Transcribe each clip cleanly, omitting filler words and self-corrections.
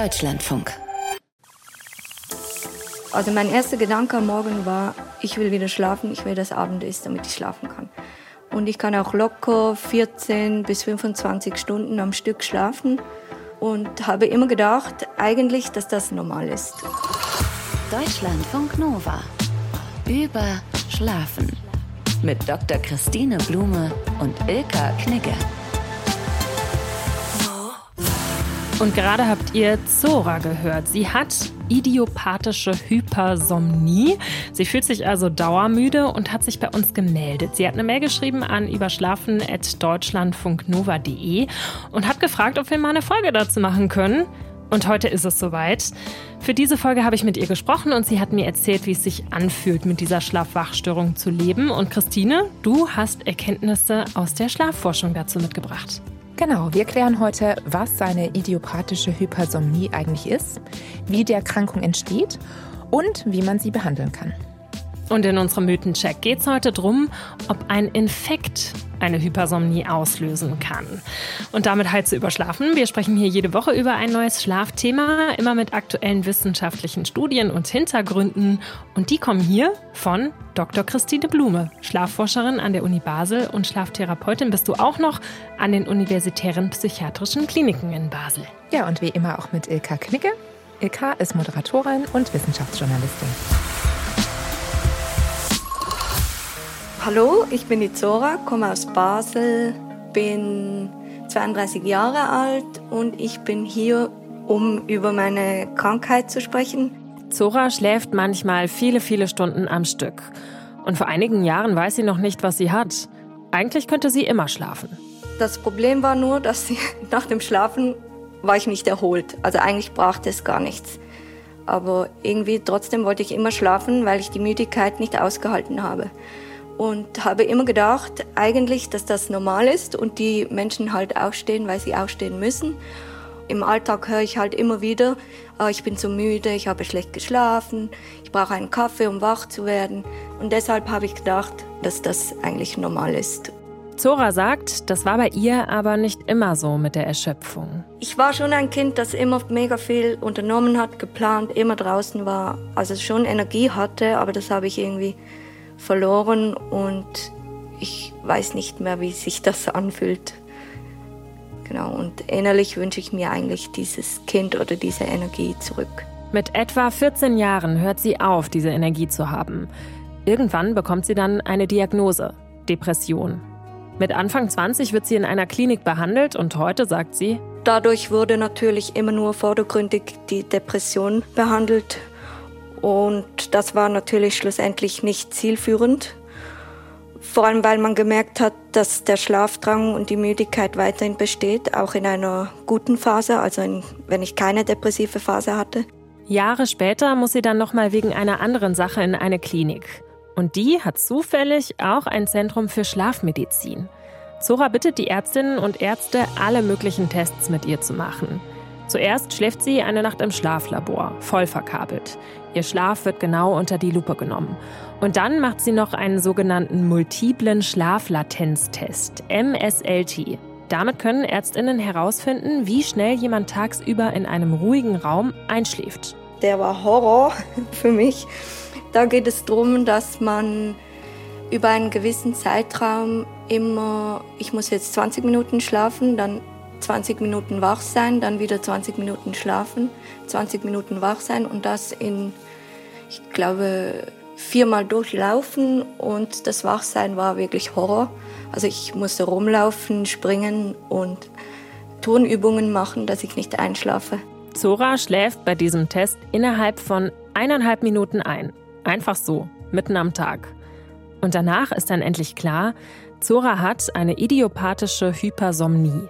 Deutschlandfunk. Also mein erster Gedanke am Morgen war, ich will wieder schlafen, ich will, dass Abend ist, damit ich schlafen kann. Und ich kann auch locker 14 bis 25 Stunden am Stück schlafen und habe immer gedacht, eigentlich, dass das normal ist. Deutschlandfunk Nova. Über Schlafen. Mit Dr. Christine Blume und Ilka Knigge. Und gerade habt ihr Zora gehört. Sie hat idiopathische Hypersomnie. Sie fühlt sich also dauermüde und hat sich bei uns gemeldet. Sie hat eine Mail geschrieben an überschlafen@deutschlandfunknova.de und hat gefragt, ob wir mal eine Folge dazu machen können. Und heute ist es soweit. Für diese Folge habe ich mit ihr gesprochen und sie hat mir erzählt, wie es sich anfühlt, mit dieser Schlaf-Wach-Störung zu leben. Und Christine, du hast Erkenntnisse aus der Schlafforschung dazu mitgebracht. Genau, wir klären heute, was eine idiopathische Hypersomnie eigentlich ist, wie die Erkrankung entsteht und wie man sie behandeln kann. Und in unserem Mythencheck geht es heute darum, ob ein Infekt eine Hypersomnie auslösen kann. Und damit halt zu überschlafen. Wir sprechen hier jede Woche über ein neues Schlafthema, immer mit aktuellen wissenschaftlichen Studien und Hintergründen. Und die kommen hier von Dr. Christine Blume, Schlafforscherin an der Uni Basel und Schlaftherapeutin bist du auch noch an den Universitären Psychiatrischen Kliniken in Basel. Ja, und wie immer auch mit Ilka Knigge. Ilka ist Moderatorin und Wissenschaftsjournalistin. Hallo, ich bin die Zora, komme aus Basel, bin 32 Jahre alt und ich bin hier, um über meine Krankheit zu sprechen. Zora schläft manchmal viele Stunden am Stück. Und vor einigen Jahren weiß sie noch nicht, was sie hat. Eigentlich könnte sie immer schlafen. Das Problem war nur, dass nach dem Schlafen war ich nicht erholt. Also eigentlich brachte es gar nichts. Aber irgendwie trotzdem wollte ich immer schlafen, weil ich die Müdigkeit nicht ausgehalten habe. Und habe immer gedacht, eigentlich, dass das normal ist und die Menschen halt aufstehen, weil sie aufstehen müssen. Im Alltag höre ich halt immer wieder, ich bin so müde, ich habe schlecht geschlafen, ich brauche einen Kaffee, um wach zu werden. Und deshalb habe ich gedacht, dass das eigentlich normal ist. Zora sagt, das war bei ihr aber nicht immer so mit der Erschöpfung. Ich war schon ein Kind, das immer mega viel unternommen hat, geplant, immer draußen war, also schon Energie hatte, aber das habe ich irgendwie verloren und ich weiß nicht mehr, wie sich das anfühlt. Genau, und innerlich wünsche ich mir eigentlich dieses Kind oder diese Energie zurück. Mit etwa 14 Jahren hört sie auf, diese Energie zu haben. Irgendwann bekommt sie dann eine Diagnose, Depression. Mit Anfang 20 wird sie in einer Klinik behandelt und heute sagt sie: Dadurch wurde natürlich immer nur vordergründig die Depression behandelt. Und das war natürlich schlussendlich nicht zielführend. Vor allem, weil man gemerkt hat, dass der Schlafdrang und die Müdigkeit weiterhin besteht, auch in einer guten Phase, also wenn ich keine depressive Phase hatte. Jahre später muss sie dann nochmal wegen einer anderen Sache in eine Klinik. Und die hat zufällig auch ein Zentrum für Schlafmedizin. Zora bittet die Ärztinnen und Ärzte, alle möglichen Tests mit ihr zu machen. Zuerst schläft sie eine Nacht im Schlaflabor, voll verkabelt. Ihr Schlaf wird genau unter die Lupe genommen. Und dann macht sie noch einen sogenannten multiplen Schlaflatenztest, MSLT. Damit können ÄrztInnen herausfinden, wie schnell jemand tagsüber in einem ruhigen Raum einschläft. Der war Horror für mich. Da geht es darum, dass man über einen gewissen Zeitraum immer, ich muss jetzt 20 Minuten schlafen, dann 20 Minuten wach sein, dann wieder 20 Minuten schlafen, 20 Minuten wach sein und das in, ich glaube, 4-mal durchlaufen und das Wachsein war wirklich Horror. Also ich musste rumlaufen, springen und Turnübungen machen, dass ich nicht einschlafe. Zora schläft bei diesem Test innerhalb von 1,5 Minuten ein. Einfach so, mitten am Tag. Und danach ist dann endlich klar, Zora hat eine idiopathische Hypersomnie.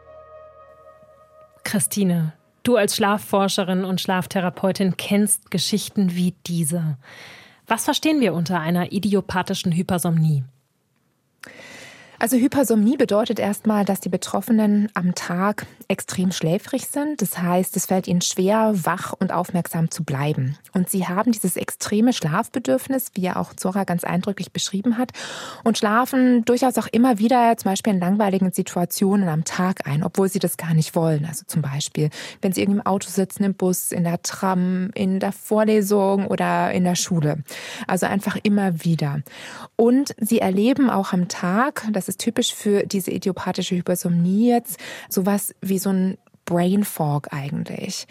Christine, du als Schlafforscherin und Schlaftherapeutin kennst Geschichten wie diese. Was verstehen wir unter einer idiopathischen Hypersomnie? Also Hypersomnie bedeutet erstmal, dass die Betroffenen am Tag extrem schläfrig sind. Das heißt, es fällt ihnen schwer, wach und aufmerksam zu bleiben. Und sie haben dieses extreme Schlafbedürfnis, wie ja auch Zora ganz eindrücklich beschrieben hat, und schlafen durchaus auch immer wieder, zum Beispiel in langweiligen Situationen am Tag ein, obwohl sie das gar nicht wollen. Also zum Beispiel, wenn sie irgendwie im Auto sitzen, im Bus, in der Tram, in der Vorlesung oder in der Schule. Also einfach immer wieder. Und sie erleben auch am Tag, das ist typisch für diese idiopathische Hypersomnie jetzt, sowas wie so ein Brain Fog eigentlich.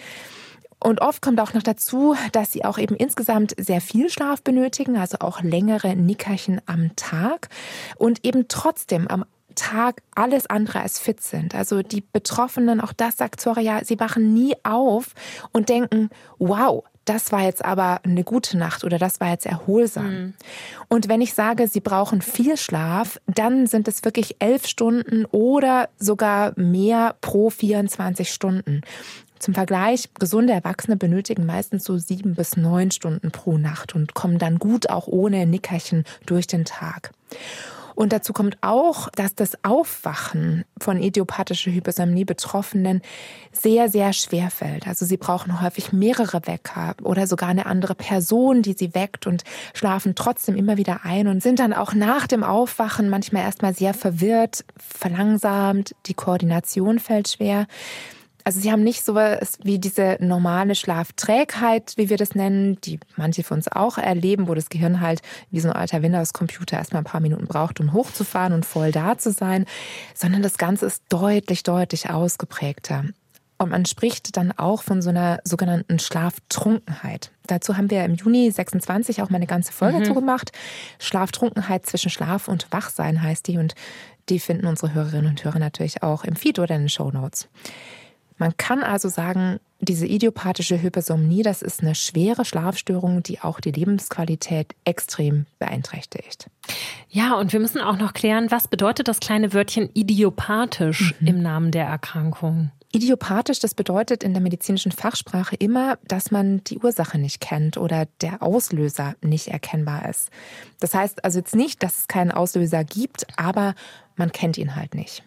Und oft kommt auch noch dazu, dass sie auch eben insgesamt sehr viel Schlaf benötigen, also auch längere Nickerchen am Tag und eben trotzdem am Tag alles andere als fit sind. Also die Betroffenen, auch das sagt Zora ja, sie wachen nie auf und denken, wow, das war jetzt aber eine gute Nacht oder das war jetzt erholsam. Und wenn ich sage, sie brauchen viel Schlaf, dann sind es wirklich 11 Stunden oder sogar mehr pro 24 Stunden. Zum Vergleich, gesunde Erwachsene benötigen meistens so 7 bis 9 Stunden pro Nacht und kommen dann gut auch ohne Nickerchen durch den Tag. Und dazu kommt auch, dass das Aufwachen von idiopathischer Hypersomnie Betroffenen sehr, sehr schwer fällt. Also sie brauchen häufig mehrere Wecker oder sogar eine andere Person, die sie weckt und schlafen trotzdem immer wieder ein und sind dann auch nach dem Aufwachen manchmal erstmal sehr verwirrt, verlangsamt, die Koordination fällt schwer. Also sie haben nicht so was wie diese normale Schlafträgheit, wie wir das nennen, die manche von uns auch erleben, wo das Gehirn halt wie so ein alter Windows-Computer erstmal ein paar Minuten braucht, um hochzufahren und voll da zu sein, sondern das Ganze ist deutlich, deutlich ausgeprägter. Und man spricht dann auch von so einer sogenannten Schlaftrunkenheit. Dazu haben wir im Juni 26 auch mal eine ganze Folge zugemacht. Schlaftrunkenheit zwischen Schlaf und Wachsein heißt die und die finden unsere Hörerinnen und Hörer natürlich auch im Feed oder in den Shownotes. Man kann also sagen, diese idiopathische Hypersomnie, das ist eine schwere Schlafstörung, die auch die Lebensqualität extrem beeinträchtigt. Ja, und wir müssen auch noch klären, was bedeutet das kleine Wörtchen idiopathisch im Namen der Erkrankung? Idiopathisch, das bedeutet in der medizinischen Fachsprache immer, dass man die Ursache nicht kennt oder der Auslöser nicht erkennbar ist. Das heißt also jetzt nicht, dass es keinen Auslöser gibt, aber man kennt ihn halt nicht.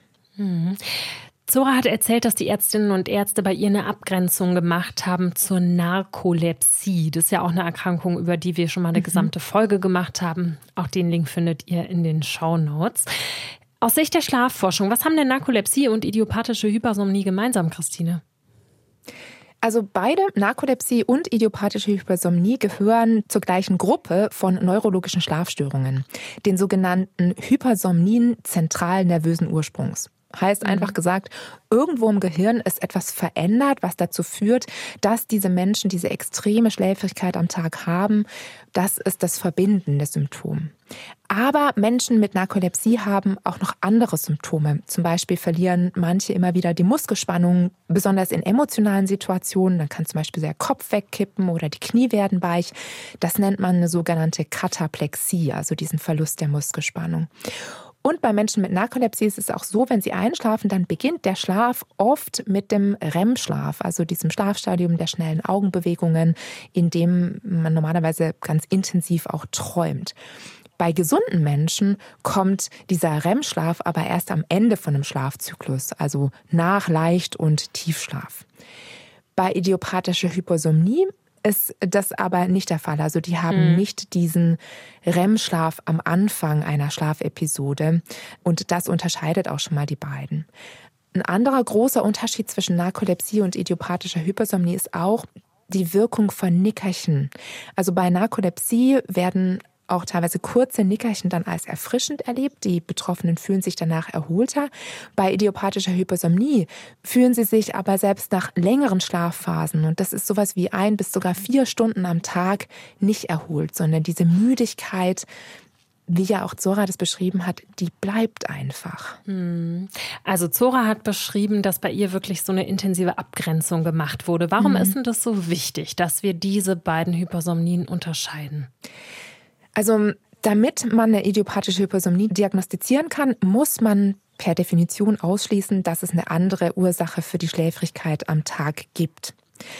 Zora hat erzählt, dass die Ärztinnen und Ärzte bei ihr eine Abgrenzung gemacht haben zur Narkolepsie. Das ist ja auch eine Erkrankung, über die wir schon mal eine gesamte Folge gemacht haben. Auch den Link findet ihr in den Shownotes. Aus Sicht der Schlafforschung, was haben denn Narkolepsie und idiopathische Hypersomnie gemeinsam, Christine? Also beide, Narkolepsie und idiopathische Hypersomnie, gehören zur gleichen Gruppe von neurologischen Schlafstörungen, den sogenannten Hypersomnien zentralen nervösen Ursprungs. Heißt einfach gesagt, irgendwo im Gehirn ist etwas verändert, was dazu führt, dass diese Menschen diese extreme Schläfrigkeit am Tag haben. Das ist das verbindende Symptom. Aber Menschen mit Narkolepsie haben auch noch andere Symptome. Zum Beispiel verlieren manche immer wieder die Muskelspannung, besonders in emotionalen Situationen. Dann kann zum Beispiel der Kopf wegkippen oder die Knie werden weich. Das nennt man eine sogenannte Kataplexie, also diesen Verlust der Muskelspannung. Und bei Menschen mit Narkolepsie ist es auch so, wenn sie einschlafen, dann beginnt der Schlaf oft mit dem REM-Schlaf, also diesem Schlafstadium der schnellen Augenbewegungen, in dem man normalerweise ganz intensiv auch träumt. Bei gesunden Menschen kommt dieser REM-Schlaf aber erst am Ende von einem Schlafzyklus, also nach Leicht- und Tiefschlaf. Bei idiopathischer Hypersomnie ist das aber nicht der Fall. Also die haben nicht diesen REM-Schlaf am Anfang einer Schlafepisode. Und das unterscheidet auch schon mal die beiden. Ein anderer großer Unterschied zwischen Narkolepsie und idiopathischer Hypersomnie ist auch die Wirkung von Nickerchen. Also bei Narkolepsie werden auch teilweise kurze Nickerchen dann als erfrischend erlebt. Die Betroffenen fühlen sich danach erholter. Bei idiopathischer Hypersomnie fühlen sie sich aber selbst nach längeren Schlafphasen, und das ist sowas wie 1 bis sogar 4 Stunden am Tag, nicht erholt, sondern diese Müdigkeit, wie ja auch Zora das beschrieben hat, die bleibt einfach. Also Zora hat beschrieben, dass bei ihr wirklich so eine intensive Abgrenzung gemacht wurde. Warum ist denn das so wichtig, dass wir diese beiden Hypersomnien unterscheiden? Also damit man eine idiopathische Hypersomnie diagnostizieren kann, muss man per Definition ausschließen, dass es eine andere Ursache für die Schläfrigkeit am Tag gibt.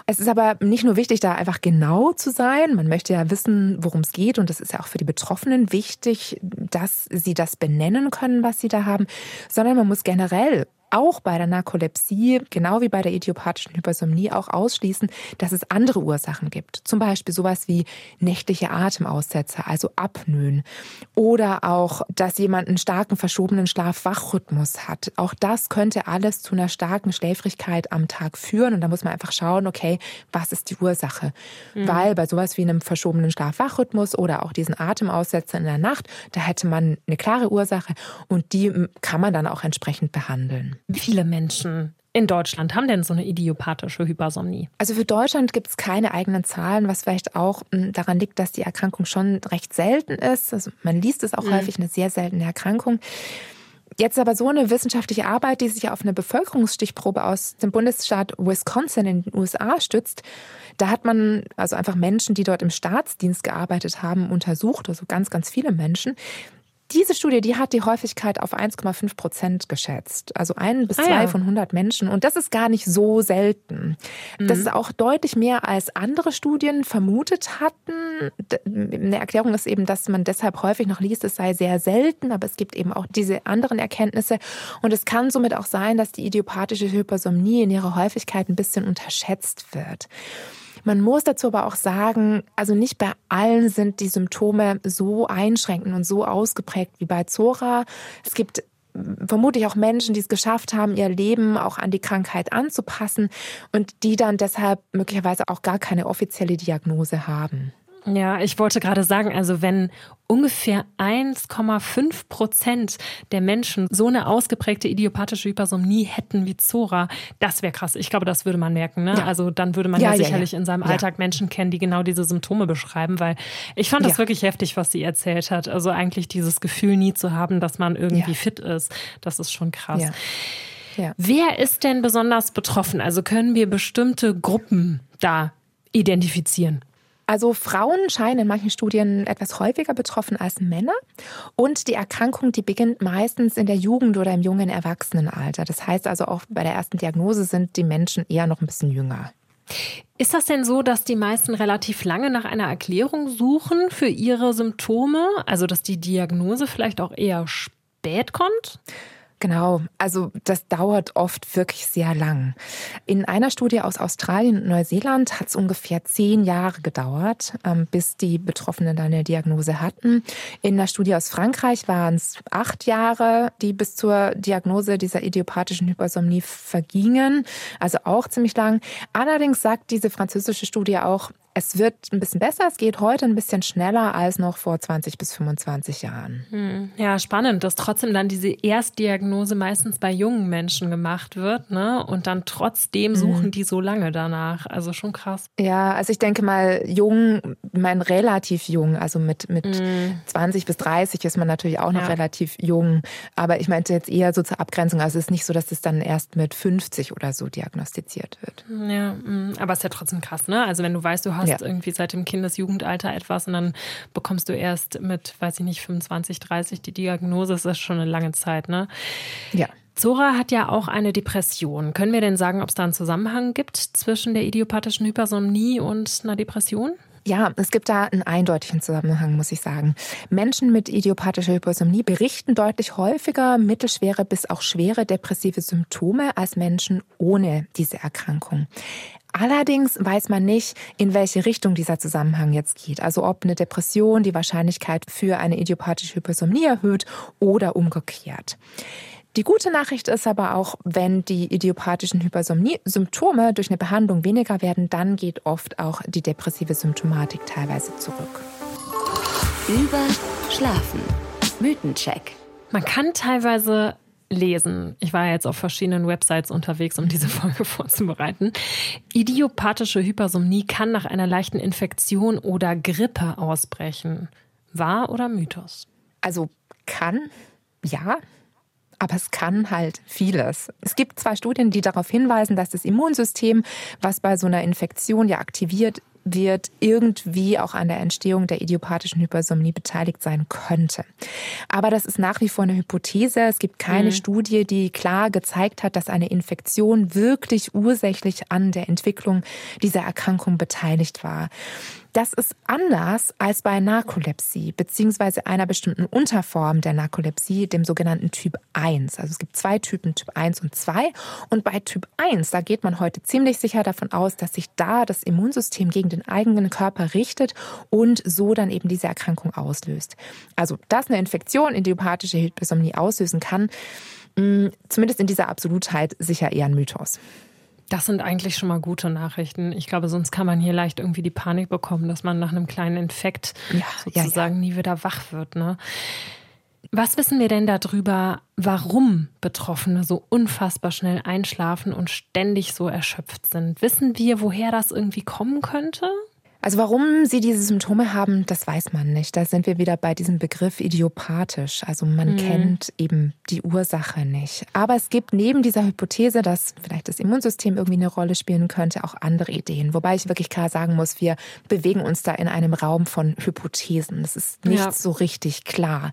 Es ist aber nicht nur wichtig, da einfach genau zu sein. Man möchte ja wissen, worum es geht. Und das ist ja auch für die Betroffenen wichtig, dass sie das benennen können, was sie da haben. Sondern man muss generell auch bei der Narkolepsie, genau wie bei der idiopathischen Hypersomnie, auch ausschließen, dass es andere Ursachen gibt. Zum Beispiel sowas wie nächtliche Atemaussetzer, also Apnoen. Oder auch, dass jemand einen starken verschobenen Schlaf-Wach-Rhythmus hat. Auch das könnte alles zu einer starken Schläfrigkeit am Tag führen. Und da muss man einfach schauen, okay, was ist die Ursache? Weil bei sowas wie einem verschobenen Schlaf-Wach-Rhythmus oder auch diesen Atemaussetzer in der Nacht, da hätte man eine klare Ursache und die kann man dann auch entsprechend behandeln. Wie viele Menschen in Deutschland haben denn so eine idiopathische Hypersomnie? Also für Deutschland gibt es keine eigenen Zahlen, was vielleicht auch daran liegt, dass die Erkrankung schon recht selten ist. Also man liest es auch häufig, eine sehr seltene Erkrankung. Jetzt aber so eine wissenschaftliche Arbeit, die sich auf eine Bevölkerungsstichprobe aus dem Bundesstaat Wisconsin in den USA stützt, da hat man also einfach Menschen, die dort im Staatsdienst gearbeitet haben, untersucht, also ganz, ganz viele Menschen. Diese Studie, die hat die Häufigkeit auf 1,5% geschätzt. Also 1 bis 2 von 100 Menschen. Und das ist gar nicht so selten. Das ist auch deutlich mehr, als andere Studien vermutet hatten. Eine Erklärung ist eben, dass man deshalb häufig noch liest, es sei sehr selten. Aber es gibt eben auch diese anderen Erkenntnisse. Und es kann somit auch sein, dass die idiopathische Hypersomnie in ihrer Häufigkeit ein bisschen unterschätzt wird. Man muss dazu aber auch sagen, also nicht bei allen sind die Symptome so einschränkend und so ausgeprägt wie bei Zora. Es gibt vermutlich auch Menschen, die es geschafft haben, ihr Leben auch an die Krankheit anzupassen und die dann deshalb möglicherweise auch gar keine offizielle Diagnose haben. Ja, ich wollte gerade sagen, also wenn ungefähr 1,5% der Menschen so eine ausgeprägte idiopathische Hypersomnie hätten wie Zora, das wäre krass. Ich glaube, das würde man merken. Ne? Ja. Also dann würde man sicherlich in seinem Alltag Menschen kennen, die genau diese Symptome beschreiben, weil ich fand das wirklich heftig, was sie erzählt hat. Also eigentlich dieses Gefühl nie zu haben, dass man irgendwie fit ist, das ist schon krass. Ja. Ja. Wer ist denn besonders betroffen? Also können wir bestimmte Gruppen da identifizieren? Also Frauen scheinen in manchen Studien etwas häufiger betroffen als Männer. Und die Erkrankung, die beginnt meistens in der Jugend oder im jungen Erwachsenenalter. Das heißt also auch bei der ersten Diagnose sind die Menschen eher noch ein bisschen jünger. Ist das denn so, dass die meisten relativ lange nach einer Erklärung suchen für ihre Symptome? Also dass die Diagnose vielleicht auch eher spät kommt? Genau, also das dauert oft wirklich sehr lang. In einer Studie aus Australien und Neuseeland hat es ungefähr 10 Jahre gedauert, bis die Betroffenen dann eine Diagnose hatten. In einer Studie aus Frankreich waren es 8 Jahre, die bis zur Diagnose dieser idiopathischen Hypersomnie vergingen, also auch ziemlich lang. Allerdings sagt diese französische Studie auch, es wird ein bisschen besser, es geht heute ein bisschen schneller als noch vor 20 bis 25 Jahren. Ja, spannend, dass trotzdem dann diese Erstdiagnose meistens bei jungen Menschen gemacht wird, ne? Und dann trotzdem suchen die so lange danach. Also schon krass. Ja, also ich denke mal, jung, ich meine relativ jung, also mit 20 bis 30 ist man natürlich auch noch relativ jung. Aber ich meinte jetzt eher so zur Abgrenzung, also es ist nicht so, dass es dann erst mit 50 oder so diagnostiziert wird. Ja, aber es ist ja trotzdem krass, ne? Also wenn du weißt, du hast irgendwie seit dem Kindesjugendalter etwas und dann bekommst du erst mit, weiß ich nicht, 25, 30 die Diagnose, das ist schon eine lange Zeit, ne? Ja. Zora hat ja auch eine Depression. Können wir denn sagen, ob es da einen Zusammenhang gibt zwischen der idiopathischen Hypersomnie und einer Depression? Ja, es gibt da einen eindeutigen Zusammenhang, muss ich sagen. Menschen mit idiopathischer Hypersomnie berichten deutlich häufiger mittelschwere bis auch schwere depressive Symptome als Menschen ohne diese Erkrankung. Allerdings weiß man nicht, in welche Richtung dieser Zusammenhang jetzt geht. Also ob eine Depression die Wahrscheinlichkeit für eine idiopathische Hypersomnie erhöht oder umgekehrt. Die gute Nachricht ist aber auch, wenn die idiopathischen Hypersomnie-Symptome durch eine Behandlung weniger werden, dann geht oft auch die depressive Symptomatik teilweise zurück. Schlafen. Mythencheck. Man kann teilweise lesen. Ich war jetzt auf verschiedenen Websites unterwegs, um diese Folge vorzubereiten. Idiopathische Hypersomnie kann nach einer leichten Infektion oder Grippe ausbrechen. Wahr oder Mythos? Also kann, ja. Aber es kann halt vieles. Es gibt 2 Studien, die darauf hinweisen, dass das Immunsystem, was bei so einer Infektion ja aktiviert wird irgendwie auch an der Entstehung der idiopathischen Hypersomnie beteiligt sein könnte. Aber das ist nach wie vor eine Hypothese. Es gibt keine Studie, die klar gezeigt hat, dass eine Infektion wirklich ursächlich an der Entwicklung dieser Erkrankung beteiligt war. Das ist anders als bei Narkolepsie, beziehungsweise einer bestimmten Unterform der Narkolepsie, dem sogenannten Typ 1. Also es gibt 2 Typen, Typ 1 und 2. Und bei Typ 1, da geht man heute ziemlich sicher davon aus, dass sich da das Immunsystem gegen den eigenen Körper richtet und so dann eben diese Erkrankung auslöst. Also, dass eine Infektion idiopathische Hypersomnie auslösen kann, zumindest in dieser Absolutheit sicher eher ein Mythos. Das sind eigentlich schon mal gute Nachrichten. Ich glaube, sonst kann man hier leicht irgendwie die Panik bekommen, dass man nach einem kleinen Infekt sozusagen nie wieder wach wird, ne? Was wissen wir denn darüber, warum Betroffene so unfassbar schnell einschlafen und ständig so erschöpft sind? Wissen wir, woher das irgendwie kommen könnte? Also warum sie diese Symptome haben, das weiß man nicht. Da sind wir wieder bei diesem Begriff idiopathisch. Also man kennt eben die Ursache nicht. Aber es gibt neben dieser Hypothese, dass vielleicht das Immunsystem irgendwie eine Rolle spielen könnte, auch andere Ideen. Wobei ich wirklich klar sagen muss, wir bewegen uns da in einem Raum von Hypothesen. Das ist nicht so richtig klar.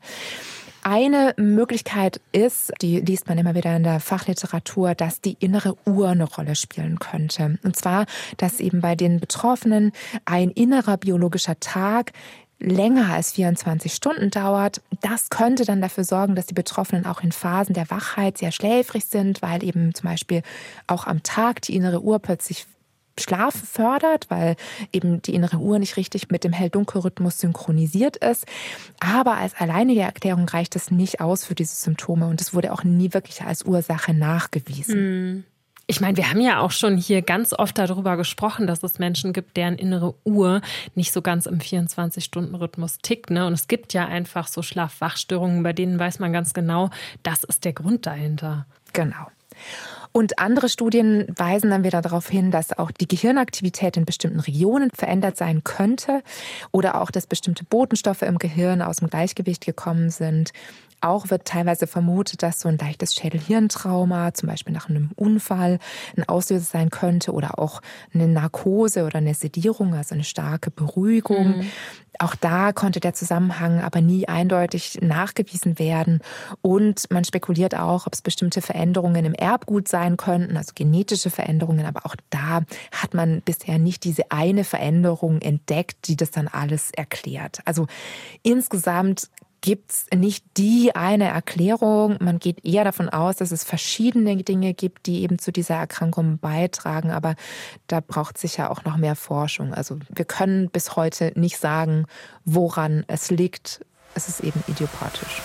Eine Möglichkeit ist, die liest man immer wieder in der Fachliteratur, dass die innere Uhr eine Rolle spielen könnte. Und zwar, dass eben bei den Betroffenen ein innerer biologischer Tag länger als 24 Stunden dauert. Das könnte dann dafür sorgen, dass die Betroffenen auch in Phasen der Wachheit sehr schläfrig sind, weil eben zum Beispiel auch am Tag die innere Uhr plötzlich Schlaf fördert, weil eben die innere Uhr nicht richtig mit dem Hell-Dunkel-Rhythmus synchronisiert ist. Aber als alleinige Erklärung reicht es nicht aus für diese Symptome und es wurde auch nie wirklich als Ursache nachgewiesen. Ich meine, wir haben ja auch schon hier ganz oft darüber gesprochen, dass es Menschen gibt, deren innere Uhr nicht so ganz im 24-Stunden-Rhythmus tickt, ne? Und es gibt ja einfach so Schlaf-Wach-Störungen, bei denen weiß man ganz genau, das ist der Grund dahinter. Genau. Und andere Studien weisen dann wieder darauf hin, dass auch die Gehirnaktivität in bestimmten Regionen verändert sein könnte oder auch, dass bestimmte Botenstoffe im Gehirn aus dem Gleichgewicht gekommen sind. Auch wird teilweise vermutet, dass so ein leichtes Schädel-Hirntrauma, zum Beispiel nach einem Unfall, ein Auslöser sein könnte oder auch eine Narkose oder eine Sedierung, also eine starke Beruhigung. Auch da konnte der Zusammenhang aber nie eindeutig nachgewiesen werden. Und man spekuliert auch, ob es bestimmte Veränderungen im Erbgut sein könnten, also genetische Veränderungen. Aber auch da hat man bisher nicht diese eine Veränderung entdeckt, die das dann alles erklärt. Also insgesamt gibt es nicht die eine Erklärung. Man geht eher davon aus, dass es verschiedene Dinge gibt, die eben zu dieser Erkrankung beitragen. Aber da braucht es sicher auch noch mehr Forschung. Also wir können bis heute nicht sagen, woran es liegt. Es ist eben idiopathisch.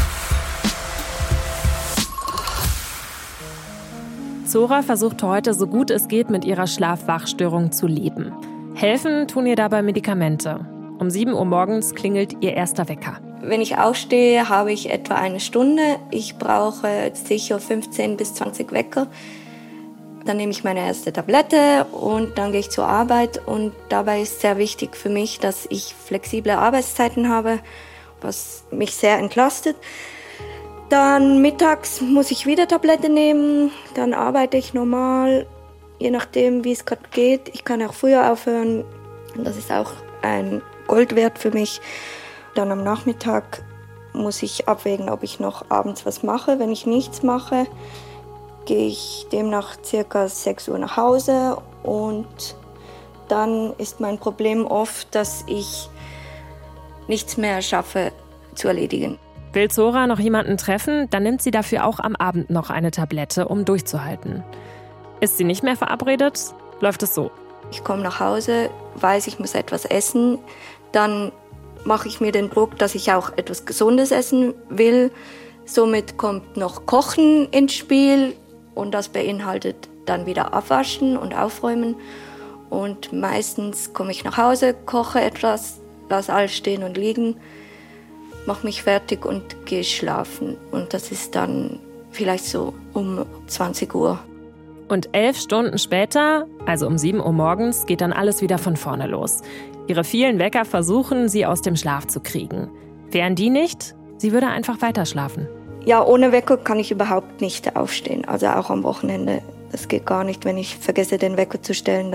Zora versucht heute, so gut es geht, mit ihrer Schlaf-Wach-Störung zu leben. Helfen tun ihr dabei Medikamente. Um 7 Uhr morgens klingelt ihr erster Wecker. Wenn ich aufstehe, habe ich etwa 1 Stunde. Ich brauche sicher 15 bis 20 Wecker. Dann nehme ich meine erste Tablette und dann gehe ich zur Arbeit. Und dabei ist sehr wichtig für mich, dass ich flexible Arbeitszeiten habe, was mich sehr entlastet. Dann mittags muss ich wieder Tablette nehmen. Dann arbeite ich normal, je nachdem, wie es gerade geht. Ich kann auch früher aufhören. Und das ist auch ein Gold wert für mich. Dann am Nachmittag muss ich abwägen, ob ich noch abends was mache. Wenn ich nichts mache, gehe ich demnach ca. 6 Uhr nach Hause. Und dann ist mein Problem oft, dass ich nichts mehr schaffe zu erledigen. Will Zora noch jemanden treffen, dann nimmt sie dafür auch am Abend noch eine Tablette, um durchzuhalten. Ist sie nicht mehr verabredet, läuft es so. Ich komme nach Hause, weiß, ich muss etwas essen. Dann mache ich mir den Druck, dass ich auch etwas Gesundes essen will. Somit kommt noch Kochen ins Spiel und das beinhaltet dann wieder Abwaschen und Aufräumen. Und meistens komme ich nach Hause, koche etwas, lasse alles stehen und liegen, mache mich fertig und gehe schlafen. Und das ist dann vielleicht so um 20 Uhr. Und 11 Stunden später, also um 7 Uhr morgens, geht dann alles wieder von vorne los. Ihre vielen Wecker versuchen, sie aus dem Schlaf zu kriegen. Wären die nicht, sie würde einfach weiter schlafen. Ja, ohne Wecker kann ich überhaupt nicht aufstehen, also auch am Wochenende. Das geht gar nicht. Wenn ich vergesse, den Wecker zu stellen, dann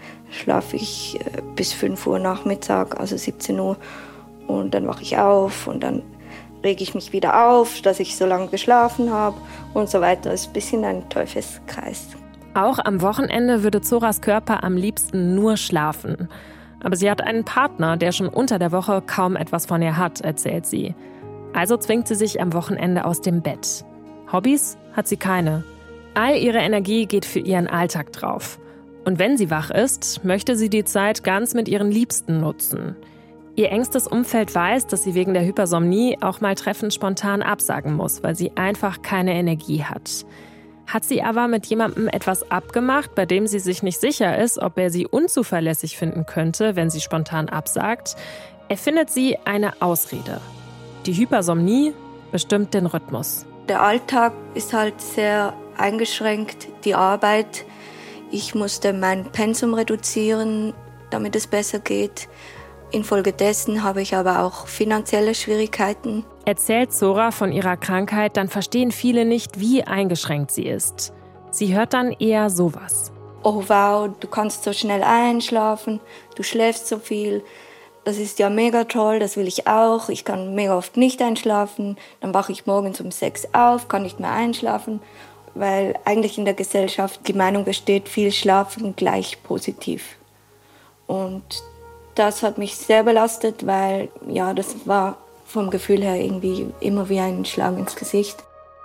schlafe ich bis 5 Uhr Nachmittag, also 17 Uhr. Und dann wache ich auf und dann rege ich mich wieder auf, dass ich so lange geschlafen habe und so weiter. Das ist ein bisschen ein Teufelskreis. Auch am Wochenende würde Zoras Körper am liebsten nur schlafen. Aber sie hat einen Partner, der schon unter der Woche kaum etwas von ihr hat, erzählt sie. Also zwingt sie sich am Wochenende aus dem Bett. Hobbys hat sie keine. All ihre Energie geht für ihren Alltag drauf. Und wenn sie wach ist, möchte sie die Zeit ganz mit ihren Liebsten nutzen. Ihr engstes Umfeld weiß, dass sie wegen der Hypersomnie auch mal Treffen spontan absagen muss, weil sie einfach keine Energie hat. Hat sie aber mit jemandem etwas abgemacht, bei dem sie sich nicht sicher ist, ob er sie unzuverlässig finden könnte, wenn sie spontan absagt, erfindet sie eine Ausrede. Die Hypersomnie bestimmt den Rhythmus. Der Alltag ist halt sehr eingeschränkt, die Arbeit. Ich musste mein Pensum reduzieren, damit es besser geht. Infolgedessen habe ich aber auch finanzielle Schwierigkeiten. Erzählt Zora von ihrer Krankheit, dann verstehen viele nicht, wie eingeschränkt sie ist. Sie hört dann eher sowas. Oh wow, du kannst so schnell einschlafen, du schläfst so viel. Das ist ja mega toll, das will ich auch. Ich kann mega oft nicht einschlafen. Dann wache ich morgens um 6 auf, kann nicht mehr einschlafen. Weil eigentlich in der Gesellschaft die Meinung besteht, viel schlafen gleich positiv. Und das hat mich sehr belastet, weil ja, das war vom Gefühl her irgendwie immer wie ein Schlag ins Gesicht.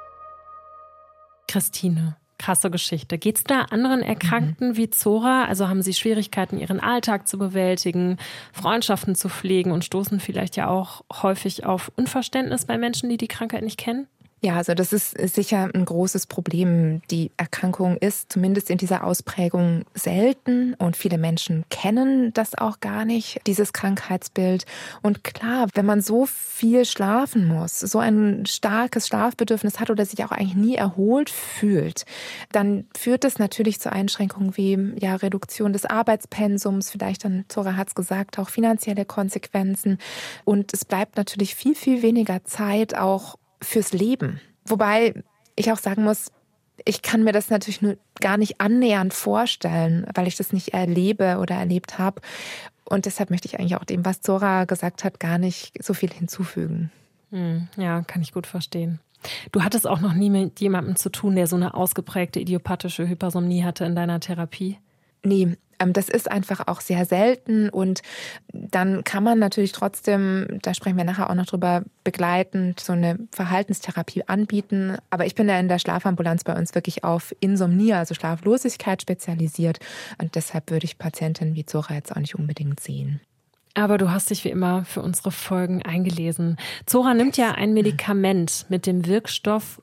Christine, krasse Geschichte. Geht's da anderen Erkrankten wie Zora? Also haben sie Schwierigkeiten, ihren Alltag zu bewältigen, Freundschaften zu pflegen und stoßen vielleicht ja auch häufig auf Unverständnis bei Menschen, die die Krankheit nicht kennen? Ja, also das ist sicher ein großes Problem. Die Erkrankung ist zumindest in dieser Ausprägung selten und viele Menschen kennen das auch gar nicht, dieses Krankheitsbild. Und klar, wenn man so viel schlafen muss, so ein starkes Schlafbedürfnis hat oder sich auch eigentlich nie erholt fühlt, dann führt das natürlich zu Einschränkungen wie ja, Reduktion des Arbeitspensums, vielleicht dann, Zora hat es gesagt, auch finanzielle Konsequenzen. Und es bleibt natürlich viel, viel weniger Zeit auch fürs Leben. Wobei ich auch sagen muss, ich kann mir das natürlich nur gar nicht annähernd vorstellen, weil ich das nicht erlebe oder erlebt habe. Und deshalb möchte ich eigentlich auch dem, was Zora gesagt hat, gar nicht so viel hinzufügen. Ja, kann ich gut verstehen. Du hattest auch noch nie mit jemandem zu tun, der so eine ausgeprägte idiopathische Hypersomnie hatte in deiner Therapie? Nee, das ist einfach auch sehr selten und dann kann man natürlich trotzdem, da sprechen wir nachher auch noch drüber, begleitend so eine Verhaltenstherapie anbieten. Aber ich bin ja in der Schlafambulanz bei uns wirklich auf Insomnie, also Schlaflosigkeit spezialisiert und deshalb würde ich Patientinnen wie Zora jetzt auch nicht unbedingt sehen. Aber du hast dich wie immer für unsere Folgen eingelesen. Zora nimmt ja ein Medikament mit dem Wirkstoff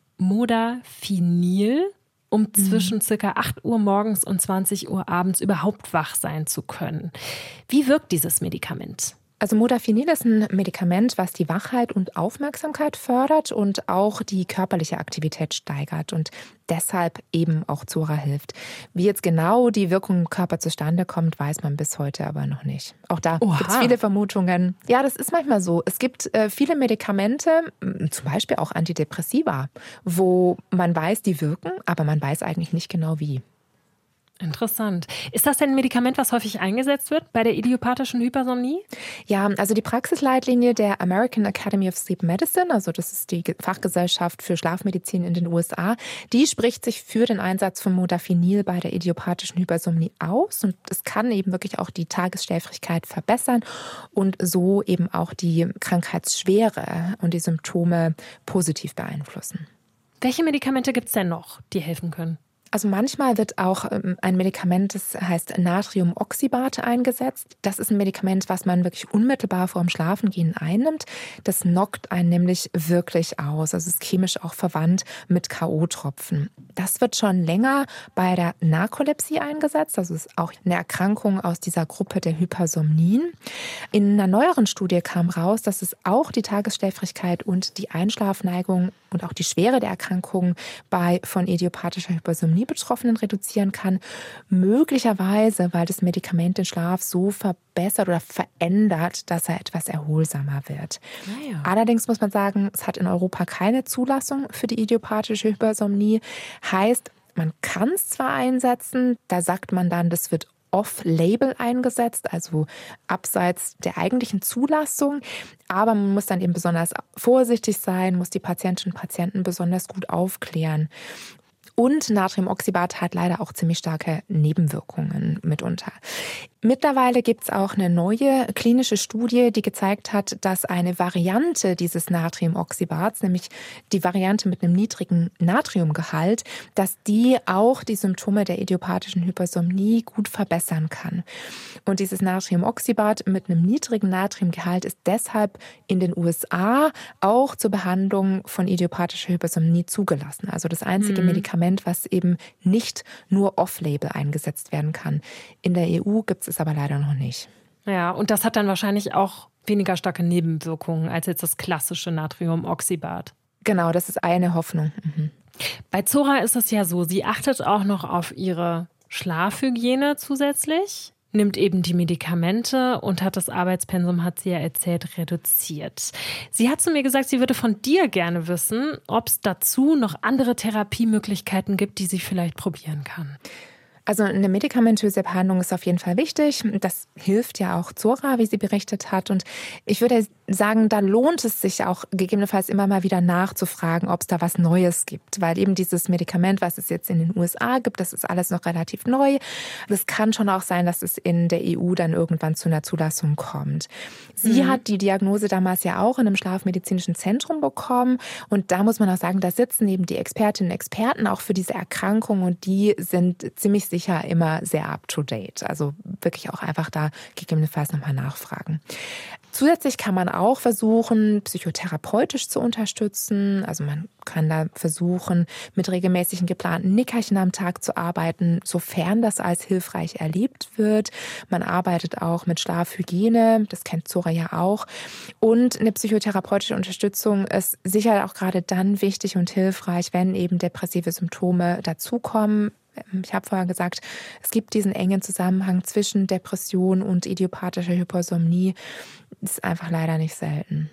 Modafinil, um zwischen ca. 8 Uhr morgens und 20 Uhr abends überhaupt wach sein zu können. Wie wirkt dieses Medikament? Also Modafinil ist ein Medikament, was die Wachheit und Aufmerksamkeit fördert und auch die körperliche Aktivität steigert und deshalb eben auch Zora hilft. Wie jetzt genau die Wirkung im Körper zustande kommt, weiß man bis heute aber noch nicht. Auch da gibt es viele Vermutungen. Ja, das ist manchmal so. Es gibt viele Medikamente, zum Beispiel auch Antidepressiva, wo man weiß, die wirken, aber man weiß eigentlich nicht genau wie. Interessant. Ist das denn ein Medikament, was häufig eingesetzt wird bei der idiopathischen Hypersomnie? Ja, also die Praxisleitlinie der American Academy of Sleep Medicine, also das ist die Fachgesellschaft für Schlafmedizin in den USA, die spricht sich für den Einsatz von Modafinil bei der idiopathischen Hypersomnie aus. Und es kann eben wirklich auch die Tagesschläfrigkeit verbessern und so eben auch die Krankheitsschwere und die Symptome positiv beeinflussen. Welche Medikamente gibt es denn noch, die helfen können? Also manchmal wird auch ein Medikament, das heißt Natriumoxybat, eingesetzt. Das ist ein Medikament, was man wirklich unmittelbar vor dem Schlafengehen einnimmt. Das knockt einen nämlich wirklich aus. Also es ist chemisch auch verwandt mit K.O.-Tropfen. Das wird schon länger bei der Narkolepsie eingesetzt. Das ist auch eine Erkrankung aus dieser Gruppe der Hypersomnien. In einer neueren Studie kam raus, dass es auch die Tagesschläfrigkeit und die Einschlafneigung und auch die Schwere der Erkrankung bei von idiopathischer Hypersomnie Betroffenen reduzieren kann. Möglicherweise, weil das Medikament den Schlaf so verbessert oder verändert, dass er etwas erholsamer wird. Naja. Allerdings muss man sagen, es hat in Europa keine Zulassung für die idiopathische Hypersomnie. Heißt, man kann es zwar einsetzen, da sagt man dann, das wird off-label eingesetzt, also abseits der eigentlichen Zulassung. Aber man muss dann eben besonders vorsichtig sein, muss die Patientinnen und Patienten besonders gut aufklären. Und Natriumoxybat hat leider auch ziemlich starke Nebenwirkungen mitunter. Mittlerweile gibt es auch eine neue klinische Studie, die gezeigt hat, dass eine Variante dieses Natriumoxybats, nämlich die Variante mit einem niedrigen Natriumgehalt, dass die auch die Symptome der idiopathischen Hypersomnie gut verbessern kann. Und dieses Natriumoxybat mit einem niedrigen Natriumgehalt ist deshalb in den USA auch zur Behandlung von idiopathischer Hypersomnie zugelassen. Also das einzige Medikament, was eben nicht nur off-label eingesetzt werden kann. In der EU gibt es aber leider noch nicht. Ja, und das hat dann wahrscheinlich auch weniger starke Nebenwirkungen als jetzt das klassische Natriumoxybat. Genau, das ist eine Hoffnung. Bei Zora ist es ja so, sie achtet auch noch auf ihre Schlafhygiene zusätzlich, nimmt eben die Medikamente und hat das Arbeitspensum, hat sie ja erzählt, reduziert. Sie hat zu mir gesagt, sie würde von dir gerne wissen, ob es dazu noch andere Therapiemöglichkeiten gibt, die sie vielleicht probieren kann. Also eine medikamentöse Behandlung ist auf jeden Fall wichtig. Das hilft ja auch Zora, wie sie berichtet hat. Und ich würde sagen, da lohnt es sich auch gegebenenfalls immer mal wieder nachzufragen, ob es da was Neues gibt. Weil eben dieses Medikament, was es jetzt in den USA gibt, das ist alles noch relativ neu. Es kann schon auch sein, dass es in der EU dann irgendwann zu einer Zulassung kommt. Sie hat die Diagnose damals ja auch in einem schlafmedizinischen Zentrum bekommen. Und da muss man auch sagen, da sitzen eben die Expertinnen und Experten auch für diese Erkrankung. Und die sind ziemlich sicher immer sehr up-to-date. Also wirklich auch einfach da gegebenenfalls nochmal nachfragen. Zusätzlich kann man auch versuchen, psychotherapeutisch zu unterstützen. Also man kann da versuchen, mit regelmäßigen geplanten Nickerchen am Tag zu arbeiten, sofern das als hilfreich erlebt wird. Man arbeitet auch mit Schlafhygiene, das kennt Zora ja auch. Und eine psychotherapeutische Unterstützung ist sicher auch gerade dann wichtig und hilfreich, wenn eben depressive Symptome dazukommen. Ich habe vorher gesagt, es gibt diesen engen Zusammenhang zwischen Depression und idiopathischer Hypersomnie. Das ist einfach leider nicht selten.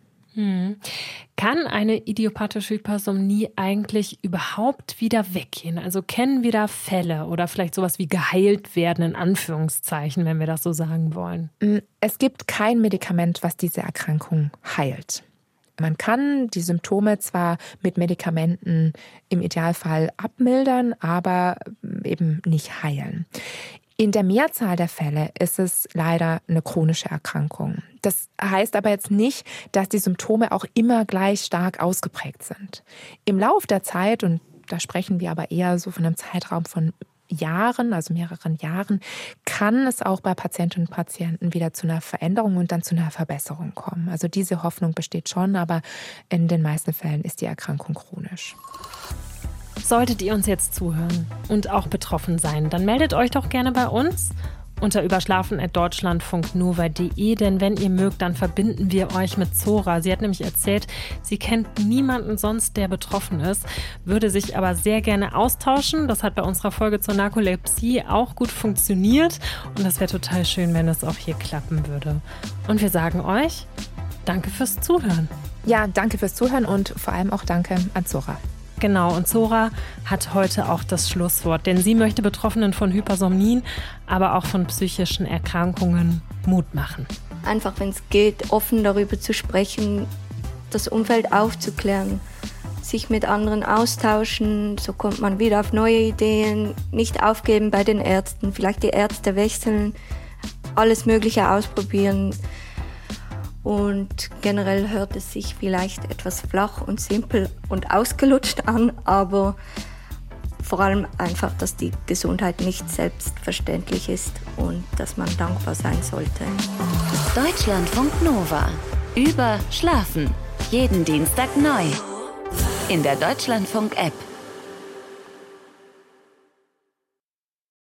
Kann eine idiopathische Hypersomnie eigentlich überhaupt wieder weggehen? Also kennen wir da Fälle oder vielleicht sowas wie geheilt werden, in Anführungszeichen, wenn wir das so sagen wollen? Es gibt kein Medikament, was diese Erkrankung heilt. Man kann die Symptome zwar mit Medikamenten im Idealfall abmildern, aber eben nicht heilen. In der Mehrzahl der Fälle ist es leider eine chronische Erkrankung. Das heißt aber jetzt nicht, dass die Symptome auch immer gleich stark ausgeprägt sind. Im Lauf der Zeit, und da sprechen wir aber eher so von einem Zeitraum von Jahren, also mehreren Jahren, kann es auch bei Patientinnen und Patienten wieder zu einer Veränderung und dann zu einer Verbesserung kommen. Also diese Hoffnung besteht schon, aber in den meisten Fällen ist die Erkrankung chronisch. Solltet ihr uns jetzt zuhören und auch betroffen sein, dann meldet euch doch gerne bei uns unter überschlafen@deutschlandfunknova.de, denn wenn ihr mögt, dann verbinden wir euch mit Zora. Sie hat nämlich erzählt, sie kennt niemanden sonst, der betroffen ist, würde sich aber sehr gerne austauschen. Das hat bei unserer Folge zur Narkolepsie auch gut funktioniert und das wäre total schön, wenn es auch hier klappen würde. Und wir sagen euch, danke fürs Zuhören. Ja, danke fürs Zuhören und vor allem auch danke an Zora. Genau, und Zora hat heute auch das Schlusswort, denn sie möchte Betroffenen von Hypersomnien, aber auch von psychischen Erkrankungen Mut machen. Einfach, wenn es geht, offen darüber zu sprechen, das Umfeld aufzuklären, sich mit anderen austauschen, so kommt man wieder auf neue Ideen, nicht aufgeben bei den Ärzten, vielleicht die Ärzte wechseln, alles Mögliche ausprobieren. Und generell hört es sich vielleicht etwas flach und simpel und ausgelutscht an, aber vor allem einfach, dass die Gesundheit nicht selbstverständlich ist und dass man dankbar sein sollte. Deutschlandfunk Nova. Über Schlafen. Jeden Dienstag neu. In der Deutschlandfunk-App.